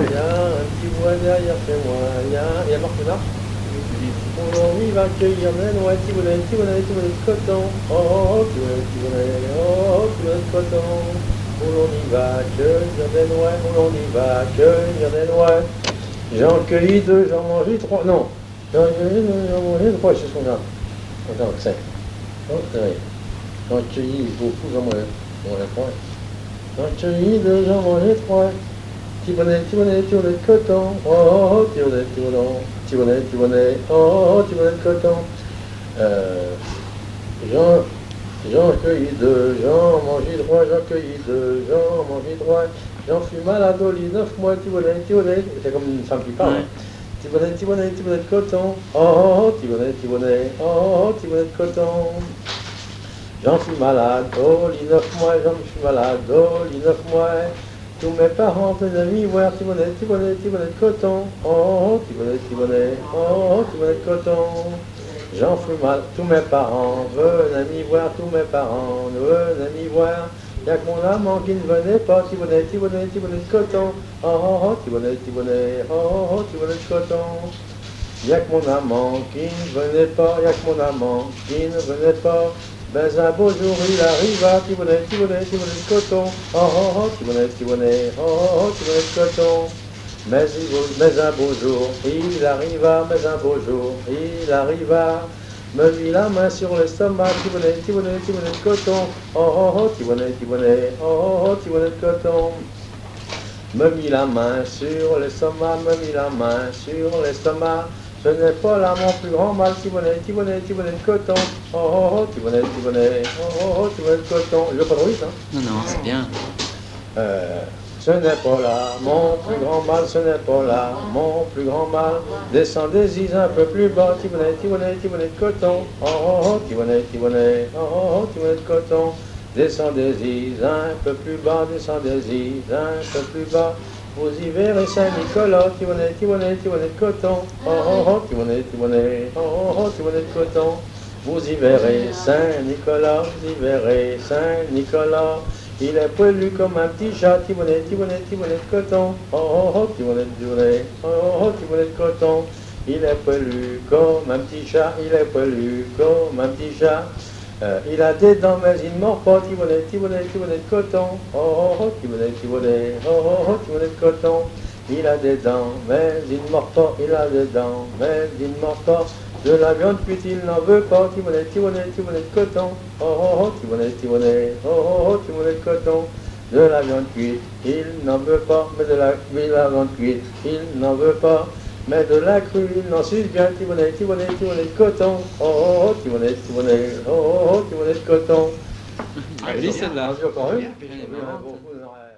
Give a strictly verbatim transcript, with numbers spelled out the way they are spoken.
y a un petit bois derrière chez moi, il y a, il y a Marc Ménard. Aujourd'hui va cueillir des noix, tibounet, tibounet, tibounet de coton. Oh, oh, tibounet, tibounet, oh, tibounet de coton. Où l'on y va cueillir des noix, où l'on y va cueillir des noix. J'en cueillis deux, j'en mangeai trois. Non, j'en cueillis deux, j'en mangeai trois, c'est ce qu'on a. Attends, cinq. Oh, ouais. J'en cueillis beaucoup, j'en mangeai trois. J'en cueillis deux, j'en mangeai trois. Tibounet, tibounet, tibounet de coton. Oh, oh, oh, tibounet, tibounet. Tibounet, tibounet, oh, oh, tibounet de coton. Euh, j'en, j'en cueillis deux, j'en mangeai trois, j'en cueillis deux, j'en mangeai trois. J'en fus malade au lit, neuf mois, tibounet, tibounet. C'est comme une femme qui parle. Ouais. Tibounet, tibounet, tibounet de coton. Oh, oh, oh, tibounet, tibounet, oh, oh, oh, tibounet de coton. J'en fus malade au lit, neuf mois, j'en fus malade au lit, neuf mois. Tous mes parents venaient m'y voir, tibounet, tibounet, tibounet de coton. Oh, oh, tibounet, tibounet, oh, oh, tibounet de coton. J'en fus mal, tous mes parents venaient m'y voir, tous mes parents venaient m'y voir. Y'a que mon amant qui ne venait pas, tibounet, tibounet, tibounet de coton. Oh, oh, oh, tibounet, tibounet, oh, oh, oh, tibounet de coton. Y'a que mon amant qui ne venait pas, y'a que mon amant qui ne venait pas. Ben un beau jour il arriva, tibounet, tibounet, tibounet de coton. Oh, oh, oh, tibounet, tibounet, oh, oh, oh, tibounet de coton. Mais, mais un beau jour il arriva, mais un beau jour il arriva. Me mit la main sur l'estomac, tibounet, tibounet, tibounet de coton. Oh, oh, oh, tibounet, tibounet, oh, oh, oh, tibounet de coton. Me mit la main sur l'estomac, me mit la main sur l'estomac. Ce n'est pas là mon plus grand mal, tibounet, tibounet, tibounet de coton. Oh, oh, oh, tibounet, tibounet, oh, oh, oh, tibounet de coton. Je veux pas de russe, hein? Non, non, c'est bien. Euh, ce n'est pas là mon plus grand mal, ce n'est pas là mon plus grand mal. Descendez-y un peu plus bas, tibounet, tibounet, tibounet de coton. Oh, oh, oh, tibounet, tibounet, oh, oh, oh, tibounet de coton. Descendez-y un peu plus bas, descendez-y un peu plus bas. Vous y verrez Saint-Nicolas, tibounet, tibounet, tibounet de coton. Oh, oh, oh, tibounet, tibounet, oh, oh, oh, tibounet de coton. Vous y verrez Saint-Nicolas, vous y verrez Saint-Nicolas. Il est poilu comme un petit chat, tibounet, tibounet, tibounet de coton. Oh, oh, oh, tibounet, tibounet, oh, oh, oh, tibounet de coton. Il est poilu comme un petit chat, il est poilu comme un petit chat. Euh, il a des dents, mais il ne mord pas, tibounet, tibounet, tibounet de coton. Oh, oh, oh, tibounet, tibounet, oh, oh, oh, tibounet de coton. Il a des dents, mais il ne mord pas, il a des dents, mais il ne mord pas. De la viande cuite, il n'en veut pas, tibounet, tibounet, tibounet de coton. Oh, oh, oh, tibounet, tibounet, oh, oh, oh, tibounet de coton. De la viande cuite, il n'en veut pas, mais de la, mais la viande cuite, il n'en veut pas. Mais de la crue, il n'en suce bien, tibounet, tibounet, tibounet de coton. Oh, oh, oh, tibounet, tibounet, oh, oh, oh, tibounet de coton. Joli celle-là. Encore une.